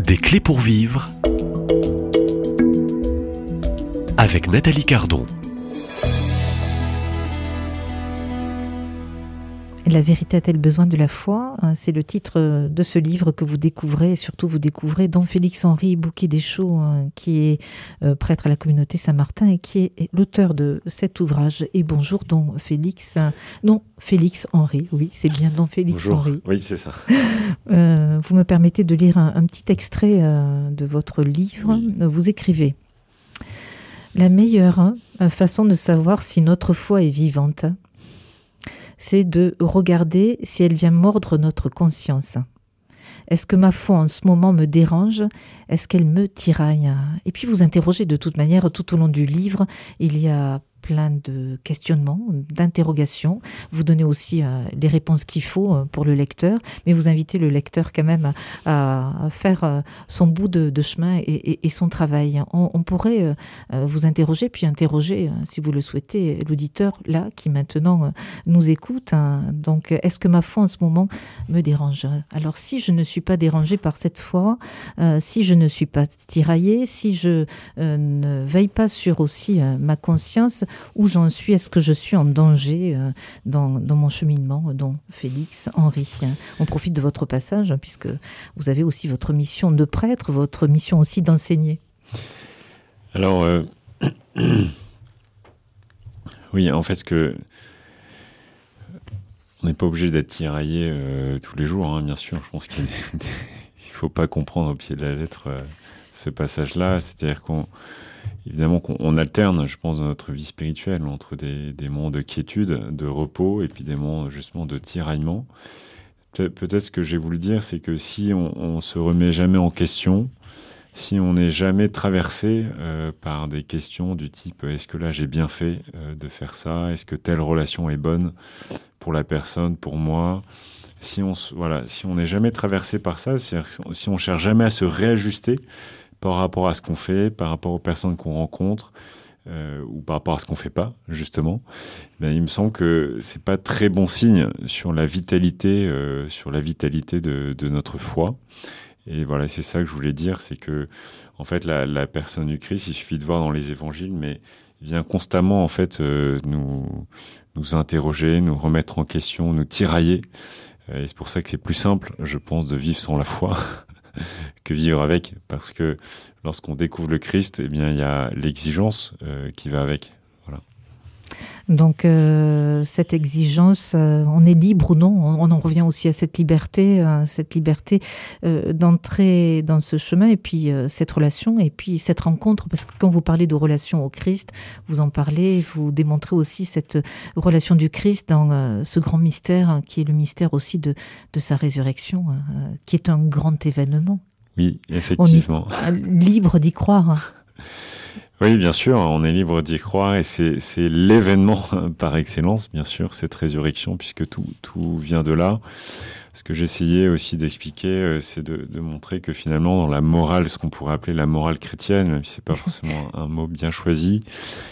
Des clés pour vivre avec Nathalie Cardon. La vérité a-t-elle besoin de la foi ? C'est le titre de ce livre que vous découvrez, et surtout vous découvrez Don Félix-Henri Bouquet-Deschaux, qui est prêtre à la communauté Saint-Martin et qui est l'auteur de cet ouvrage. Et bonjour Don Félix, non Félix-Henri, oui c'est bien Don Félix-Henri. Bonjour, oui c'est ça. Vous me permettez de lire un petit extrait de votre livre. Oui. Vous écrivez: la meilleure façon de savoir si notre foi est vivante, c'est de regarder si elle vient mordre notre conscience. Est-ce que ma foi en ce moment me dérange ? Est-ce qu'elle me tiraille ? Et puis vous interrogez de toute manière tout au long du livre. Il y a plein de questionnements, d'interrogations. Vous donnez aussi les réponses qu'il faut pour le lecteur, mais vous invitez le lecteur quand même à faire son bout de chemin et son travail. On pourrait vous interroger, puis interroger, si vous le souhaitez, l'auditeur là qui maintenant nous écoute. Donc, est-ce que ma foi en ce moment me dérange ? Alors, si je ne suis pas dérangée par cette foi, si je ne suis pas tiraillée, si je ne veille pas sur aussi ma conscience, où j'en suis, est-ce que je suis en danger dans mon cheminement, Don Félix-Henri ? On profite de votre passage, puisque vous avez aussi votre mission de prêtre, votre mission aussi d'enseigner. Alors, oui, en fait, on n'est pas obligé d'être tiraillé tous les jours, bien sûr. Je pense qu'il ne faut pas comprendre au pied de la lettre ce passage-là. C'est-à-dire évidemment qu'on alterne, je pense, dans notre vie spirituelle entre des moments de quiétude, de repos, et puis des moments justement de tiraillement. Peut-être ce que j'ai voulu dire, c'est que si on se remet jamais en question, si on n'est jamais traversé par des questions du type « est-ce que là j'ai bien fait de faire ça ? Est-ce que telle relation est bonne pour la personne, pour moi ?» Si on n'est jamais traversé par ça, si on cherche jamais à se réajuster par rapport à ce qu'on fait, par rapport aux personnes qu'on rencontre, ou par rapport à ce qu'on ne fait pas, justement, il me semble que ce n'est pas très bon signe sur la vitalité de notre foi. Et voilà, c'est ça que je voulais dire, c'est que en fait, la personne du Christ, il suffit de voir dans les évangiles, mais il vient constamment en fait nous interroger, nous remettre en question, nous tirailler. Et c'est pour ça que c'est plus simple, je pense, de vivre sans la foi que vivre avec, parce que lorsqu'on découvre le Christ, eh bien, il y a l'exigence qui va avec. Voilà. Donc, cette exigence, on est libre ou non ? On en revient aussi à cette liberté d'entrer dans ce chemin, et puis cette relation, et puis cette rencontre, parce que quand vous parlez de relation au Christ, vous en parlez, vous démontrez aussi cette relation du Christ dans ce grand mystère, qui est le mystère aussi de sa résurrection, qui est un grand événement. Oui, effectivement. On est libre d'y croire. Oui, bien sûr, on est libre d'y croire, et c'est l'événement par excellence, bien sûr, cette résurrection, puisque tout vient de là. Ce que j'essayais aussi d'expliquer, c'est de montrer que finalement, dans la morale, ce qu'on pourrait appeler la morale chrétienne, même si c'est pas forcément un mot bien choisi,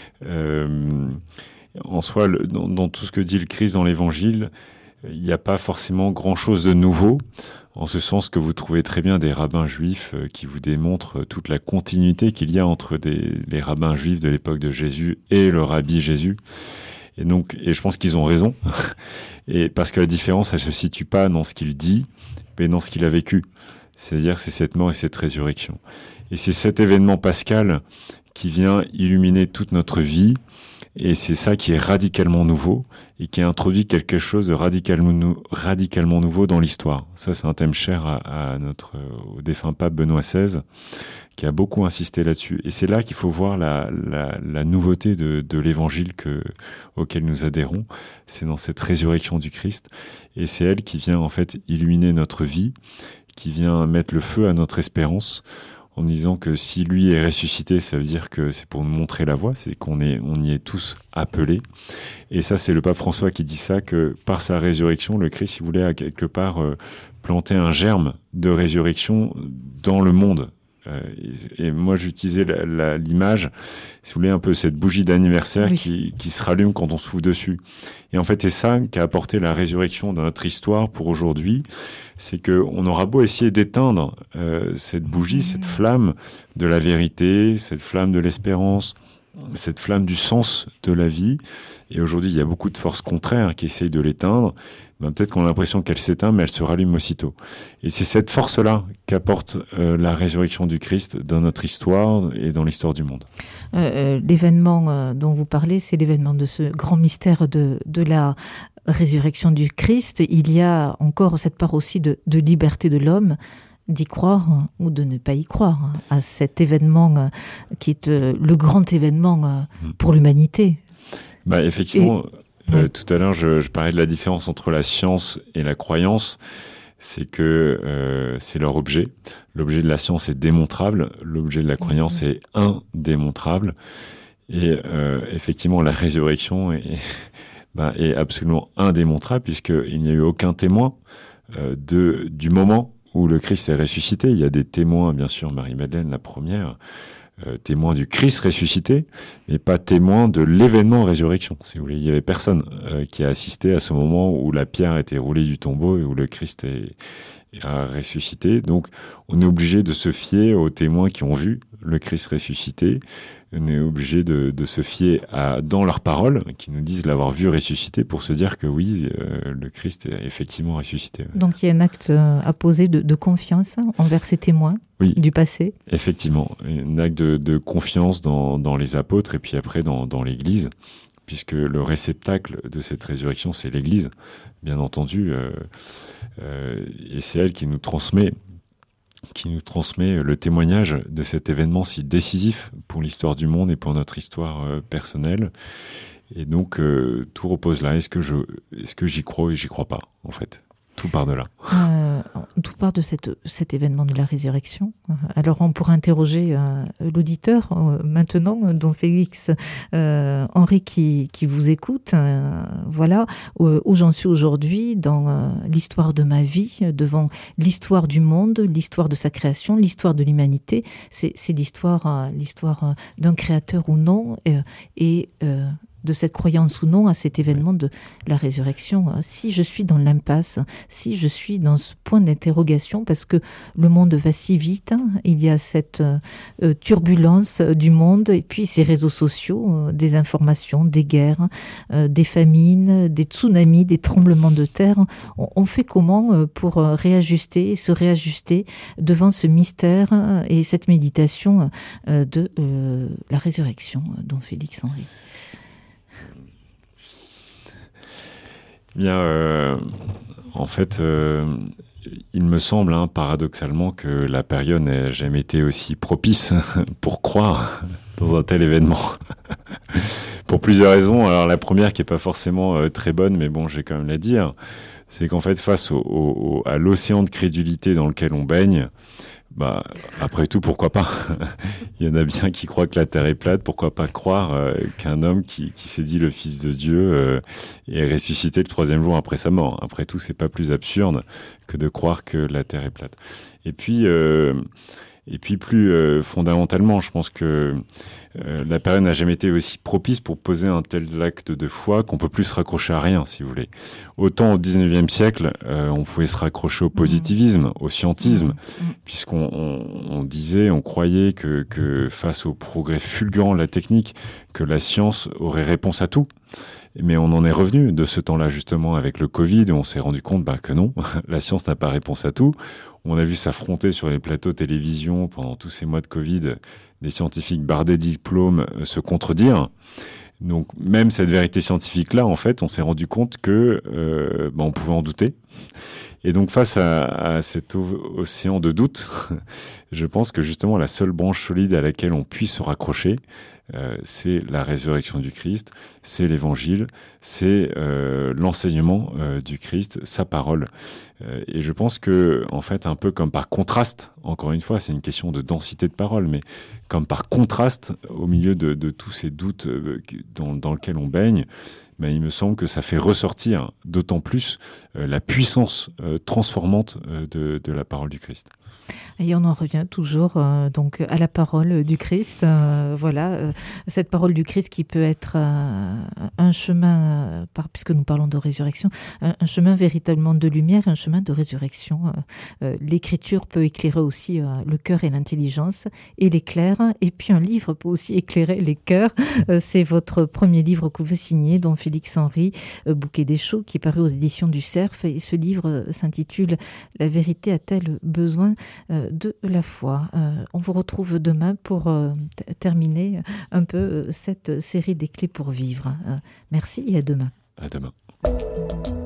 en soi, dans tout ce que dit le Christ dans l'Évangile, il n'y a pas forcément grand-chose de nouveau, en ce sens que vous trouvez très bien des rabbins juifs qui vous démontrent toute la continuité qu'il y a entre les rabbins juifs de l'époque de Jésus et le rabbi Jésus. Et je pense qu'ils ont raison, et parce que la différence, elle se situe pas dans ce qu'il dit, mais dans ce qu'il a vécu. C'est-à-dire, c'est cette mort et cette résurrection. Et c'est cet événement pascal qui vient illuminer toute notre vie. Et c'est ça qui est radicalement nouveau et qui a introduit quelque chose de radicalement nouveau dans l'histoire. Ça, c'est un thème cher au défunt pape Benoît XVI, qui a beaucoup insisté là-dessus. Et c'est là qu'il faut voir la nouveauté de l'évangile auquel nous adhérons. C'est dans cette résurrection du Christ. Et c'est elle qui vient en fait illuminer notre vie, qui vient mettre le feu à notre espérance, en disant que si lui est ressuscité, ça veut dire que c'est pour nous montrer la voie, c'est qu'on y est tous appelés. Et ça, c'est le pape François qui dit ça, que par sa résurrection, le Christ, il voulait à quelque part planter un germe de résurrection dans le monde. Et moi, j'utilisais l'image, si vous voulez, un peu cette bougie d'anniversaire qui se rallume quand on souffle dessus. Et en fait, c'est ça qu'a apporté la résurrection dans notre histoire pour aujourd'hui. C'est qu'on aura beau essayer d'éteindre cette bougie, cette flamme de la vérité, cette flamme de l'espérance, cette flamme du sens de la vie. Et aujourd'hui, il y a beaucoup de forces contraires qui essayent de l'éteindre. Ben, peut-être qu'on a l'impression qu'elle s'éteint, mais elle se rallume aussitôt. Et c'est cette force-là qu'apporte la résurrection du Christ dans notre histoire et dans l'histoire du monde. L'événement dont vous parlez, c'est l'événement de ce grand mystère de la résurrection du Christ. Il y a encore cette part aussi de liberté de l'homme d'y croire ou de ne pas y croire à cet événement qui est le grand événement pour l'humanité. Bah, effectivement, tout à l'heure, je parlais de la différence entre la science et la croyance. C'est que c'est leur objet. L'objet de la science est démontrable. L'objet de la croyance est indémontrable. Et effectivement, la résurrection est absolument indémontrable puisqu'il n'y a eu aucun témoin du moment où le Christ est ressuscité. Il y a des témoins, bien sûr, Marie-Madeleine, la première, témoin du Christ ressuscité, mais pas témoin de l'événement résurrection. Si vous voulez, il y avait personne qui a assisté à ce moment où la pierre a été roulée du tombeau et où le Christ a ressuscité. Donc, on est obligé de se fier aux témoins qui ont vu le Christ ressuscité. On est obligé de se fier dans leurs paroles, qui nous disent l'avoir vu ressusciter, pour se dire que oui, le Christ est effectivement ressuscité. Donc il y a un acte à poser de confiance envers ces témoins du passé. Effectivement, un acte de confiance dans les apôtres et puis après dans l'Église, puisque le réceptacle de cette résurrection, c'est l'Église, bien entendu, et c'est elle qui nous transmet le témoignage de cet événement si décisif pour l'histoire du monde et pour notre histoire personnelle. Et donc, tout repose là. Est-ce que j'y crois ou j'y crois pas, en fait? Tout part de là. Tout part de cet événement de la résurrection. Alors, on pourrait interroger l'auditeur maintenant, dont Félix Henri qui vous écoute. Voilà où j'en suis aujourd'hui dans l'histoire de ma vie, devant l'histoire du monde, l'histoire de sa création, l'histoire de l'humanité. C'est l'histoire d'un créateur ou non et de cette croyance ou non à cet événement de la résurrection. Si je suis dans l'impasse, si je suis dans ce point d'interrogation, parce que le monde va si vite, il y a cette turbulence du monde, et puis ces réseaux sociaux, des informations, des guerres, des famines, des tsunamis, des tremblements de terre. On fait comment pour se réajuster devant ce mystère et cette méditation de la résurrection, dont Félix Henri? Bien, en fait, il me semble, paradoxalement, que la période n'a jamais été aussi propice pour croire dans un tel événement. Pour plusieurs raisons. Alors la première, qui n'est pas forcément très bonne, mais bon, j'ai quand même la dire, c'est qu'en fait, face à l'océan de crédulité dans lequel on baigne, après tout, pourquoi pas? Il y en a bien qui croient que la Terre est plate. Pourquoi pas croire qu'un homme qui s'est dit le Fils de Dieu est ressuscité le 3e jour après sa mort? Après tout, c'est pas plus absurde que de croire que la Terre est plate. Et puis plus fondamentalement, je pense que la période n'a jamais été aussi propice pour poser un tel acte de foi qu'on peut plus se raccrocher à rien, si vous voulez. Autant au 19e siècle, on pouvait se raccrocher au positivisme, au scientisme, puisqu'on disait, on croyait que face au progrès fulgurant de la technique, que la science aurait réponse à tout. Mais on en est revenu de ce temps-là, justement, avec le Covid, où on s'est rendu compte que non, la science n'a pas réponse à tout. On a vu s'affronter sur les plateaux de télévision pendant tous ces mois de Covid des scientifiques bardés de diplômes se contredire. Donc même cette vérité scientifique-là, en fait, on s'est rendu compte que on pouvait en douter. Et donc face à cet océan de doute, je pense que justement la seule branche solide à laquelle on puisse se raccrocher, c'est la résurrection du Christ, c'est l'évangile, c'est l'enseignement du Christ, sa parole. Et je pense que, en fait, un peu comme par contraste, encore une fois, c'est une question de densité de parole, mais comme par contraste, au milieu de tous ces doutes dans lesquels on baigne, ben, il me semble que ça fait ressortir d'autant plus la puissance transformante de la parole du Christ. Et on en revient toujours donc à la parole du Christ. Cette parole du Christ qui peut être un chemin, puisque nous parlons de résurrection, un chemin véritablement de lumière, un chemin de résurrection. L'Écriture peut éclairer aussi le cœur et l'intelligence, et l'éclaire. Et puis un livre peut aussi éclairer les cœurs. C'est votre premier livre que vous signez, dont Félix Henry, Bouquet des Chaux, qui est paru aux éditions du Cerf. Et ce livre s'intitule « La vérité a-t-elle besoin de la foi ?» On vous retrouve demain pour terminer un peu cette série des clés pour vivre. Merci et à demain. À demain.